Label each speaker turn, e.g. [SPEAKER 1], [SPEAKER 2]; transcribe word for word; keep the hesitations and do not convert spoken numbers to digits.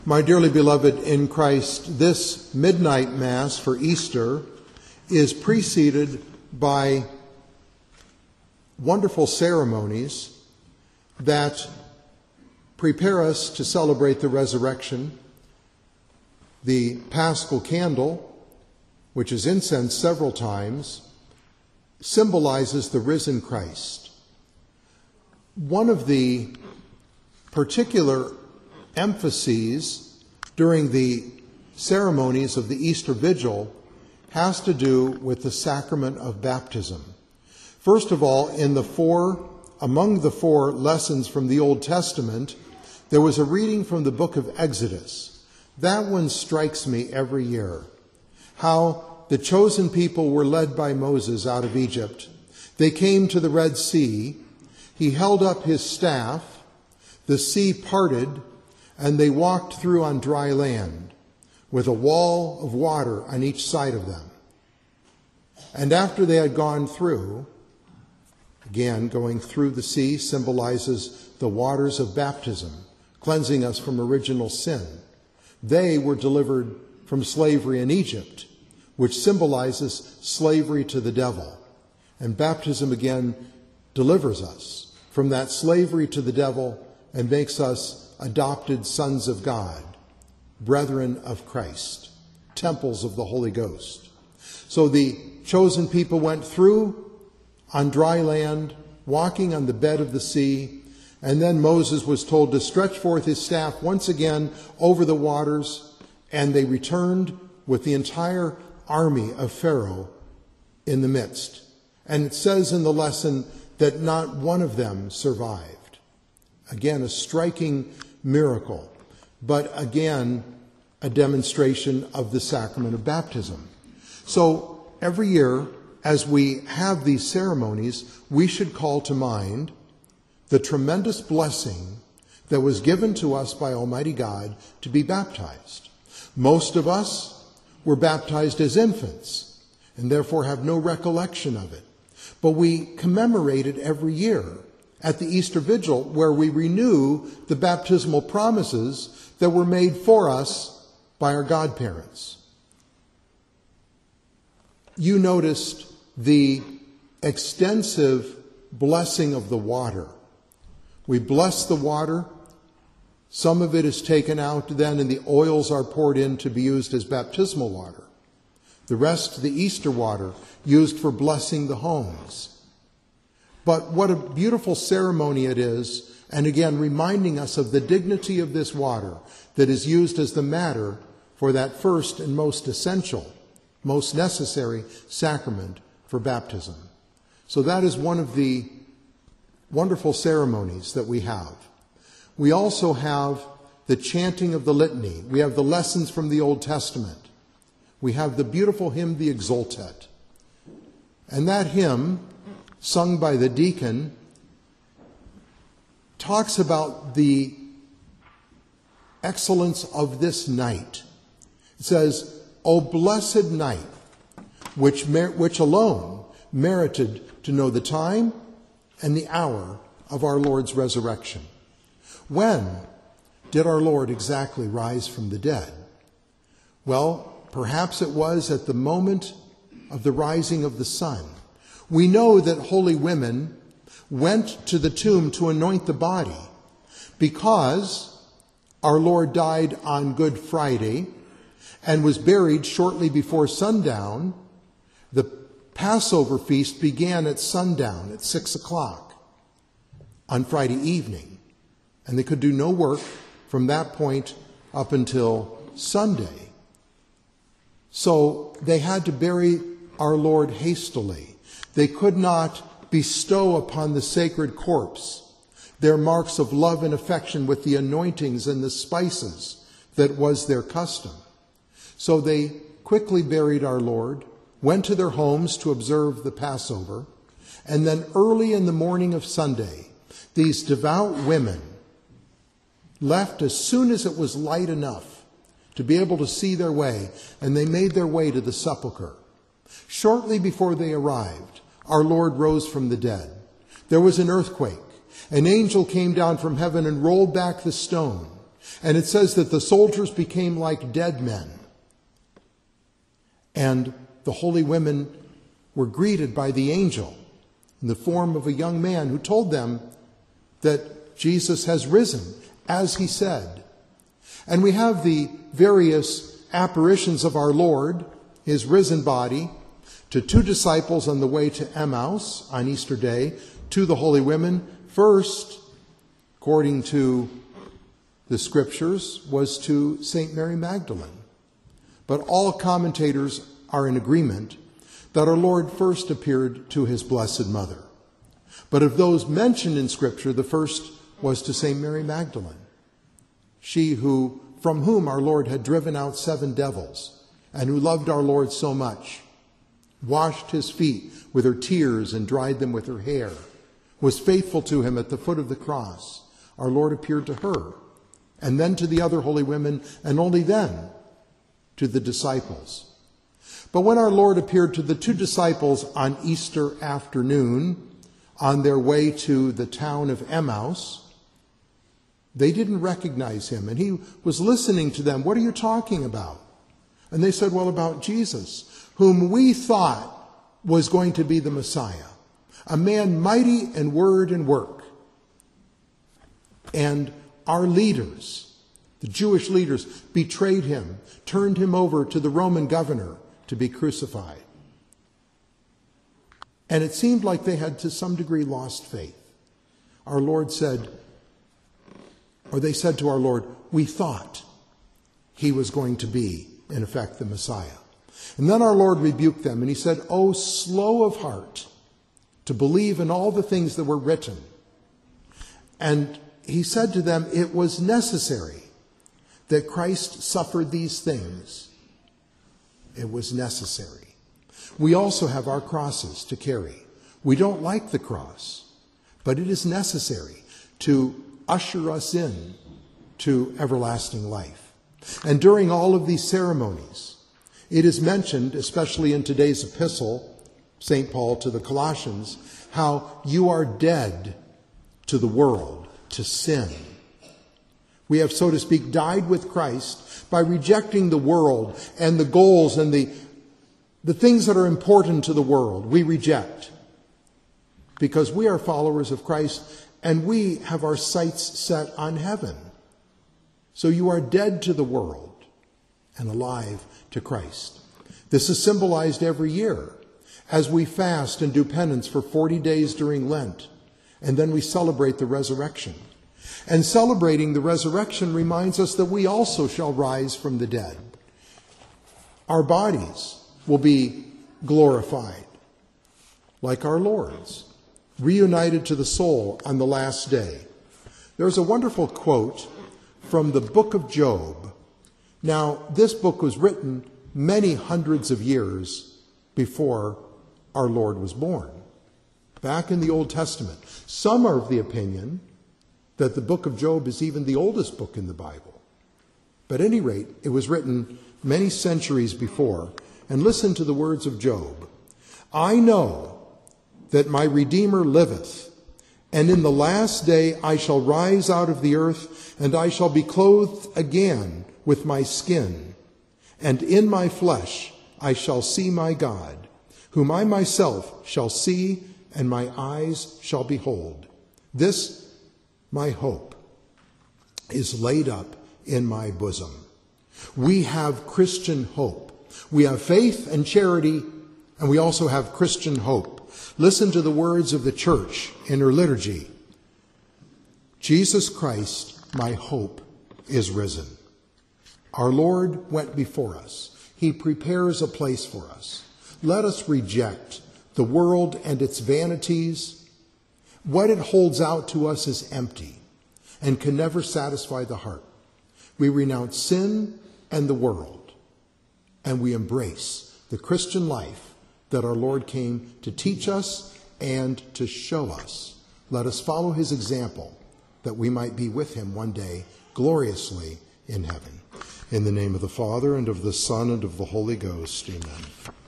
[SPEAKER 1] My dearly beloved in Christ, this midnight Mass for Easter is preceded by wonderful ceremonies that prepare us to celebrate the resurrection. The Paschal candle, which is incensed several times, symbolizes the risen Christ. One of the particular emphases during the ceremonies of the Easter Vigil has to do with the sacrament of baptism. First of all, in the four, among the four lessons from the Old Testament, there was a reading from the book of Exodus. That one strikes me every year. How the chosen people were led by Moses out of Egypt. They came to the Red Sea. He held up his staff. The sea parted, and they walked through on dry land with a wall of water on each side of them. And after they had gone through, again, going through the sea symbolizes the waters of baptism, cleansing us from original sin. They were delivered from slavery in Egypt, which symbolizes slavery to the devil. And baptism again delivers us from that slavery to the devil and makes us adopted sons of God, brethren of Christ, temples of the Holy Ghost. So the chosen people went through on dry land, walking on the bed of the sea, and then Moses was told to stretch forth his staff once again over the waters, and they returned with the entire army of Pharaoh in the midst. And it says in the lesson that not one of them survived. Again, a striking miracle, but again, a demonstration of the sacrament of baptism. So every year, as we have these ceremonies, we should call to mind the tremendous blessing that was given to us by Almighty God to be baptized. Most of us were baptized as infants and therefore have no recollection of it. But we commemorate it every year at the Easter Vigil, where we renew the baptismal promises that were made for us by our godparents. You noticed the extensive blessing of the water. We bless the water. Some of it is taken out then, and the oils are poured in to be used as baptismal water. The rest, the Easter water, used for blessing the homes. But what a beautiful ceremony it is, and again, reminding us of the dignity of this water that is used as the matter for that first and most essential, most necessary sacrament for baptism. So that is one of the wonderful ceremonies that we have. We also have the chanting of the litany. We have the lessons from the Old Testament. We have the beautiful hymn, the Exultet. And that hymn, sung by the deacon, talks about the excellence of this night. It says, "O blessed night, which, mer- which alone merited to know the time and the hour of our Lord's resurrection." When did our Lord exactly rise from the dead? Well, perhaps it was at the moment of the rising of the sun. We know that holy women went to the tomb to anoint the body because our Lord died on Good Friday and was buried shortly before sundown. The Passover feast began at sundown, at six o'clock on Friday evening, and they could do no work from that point up until Sunday. So they had to bury our Lord hastily. They could not bestow upon the sacred corpse their marks of love and affection with the anointings and the spices that was their custom. So they quickly buried our Lord, went to their homes to observe the Passover, and then early in the morning of Sunday, these devout women left as soon as it was light enough to be able to see their way, and they made their way to the sepulchre. Shortly before they arrived, our Lord rose from the dead. There was an earthquake. An angel came down from heaven and rolled back the stone And it says that the soldiers became like dead men. And the holy women were greeted by the angel in the form of a young man who told them that Jesus has risen, as he said. And we have the various apparitions of our Lord, his risen body, to two disciples on the way to Emmaus on Easter Day, to the holy women. First, according to the scriptures, was to Saint Mary Magdalene. But all commentators are in agreement that our Lord first appeared to his Blessed Mother. But of those mentioned in Scripture, the first was to Saint Mary Magdalene, she who, from whom our Lord had driven out seven devils, and who loved our Lord so much, washed his feet with her tears and dried them with her hair, was faithful to him at the foot of the cross. Our Lord appeared to her, and then to the other holy women, and only then to the disciples. But when our Lord appeared to the two disciples on Easter afternoon, on their way to the town of Emmaus, they didn't recognize him. And he was listening to them. What are you talking about? And they said, well, about Jesus, whom we thought was going to be the Messiah, a man mighty in word and work. And our leaders, the Jewish leaders, betrayed him, turned him over to the Roman governor to be crucified. And it seemed like they had to some degree lost faith. Our Lord said, or they said to our Lord, we thought he was going to be, in effect, the Messiah. And then our Lord rebuked them, and he said, oh, slow of heart to believe in all the things that were written. And he said to them, it was necessary that Christ suffered these things. It was necessary. We also have our crosses to carry. We don't like the cross, but it is necessary to usher us in to everlasting life. And during all of these ceremonies, it is mentioned, especially in today's epistle, Saint Paul to the Colossians, how you are dead to the world, to sin. We have, so to speak, died with Christ by rejecting the world and the goals and the, the things that are important to the world. We reject because we are followers of Christ and we have our sights set on heaven. So you are dead to the world and alive to Christ. This is symbolized every year as we fast and do penance for forty days during Lent, and then we celebrate the resurrection. And celebrating the resurrection reminds us that we also shall rise from the dead. Our bodies will be glorified, like our Lord's, reunited to the soul on the last day. There's a wonderful quote from the book of Job. Now, this book was written many hundreds of years before our Lord was born, back in the Old Testament. Some are of the opinion that the book of Job is even the oldest book in the Bible. But at any rate, it was written many centuries before. And listen to the words of Job. I know that my Redeemer liveth, and in the last day I shall rise out of the earth, and I shall be clothed again with my skin, and in my flesh I shall see my God, whom I myself shall see, and my eyes shall behold. This my hope is laid up in my bosom. We have Christian hope. We have faith and charity, and we also have Christian hope. Listen to the words of the church in her liturgy. Jesus Christ, my hope, is risen. Our Lord went before us. He prepares a place for us. Let us reject the world and its vanities. What it holds out to us is empty and can never satisfy the heart. We renounce sin and the world, and we embrace the Christian life that our Lord came to teach us and to show us. Let us follow his example that we might be with him one day gloriously in heaven. In the name of the Father, and of the Son, and of the Holy Ghost, amen.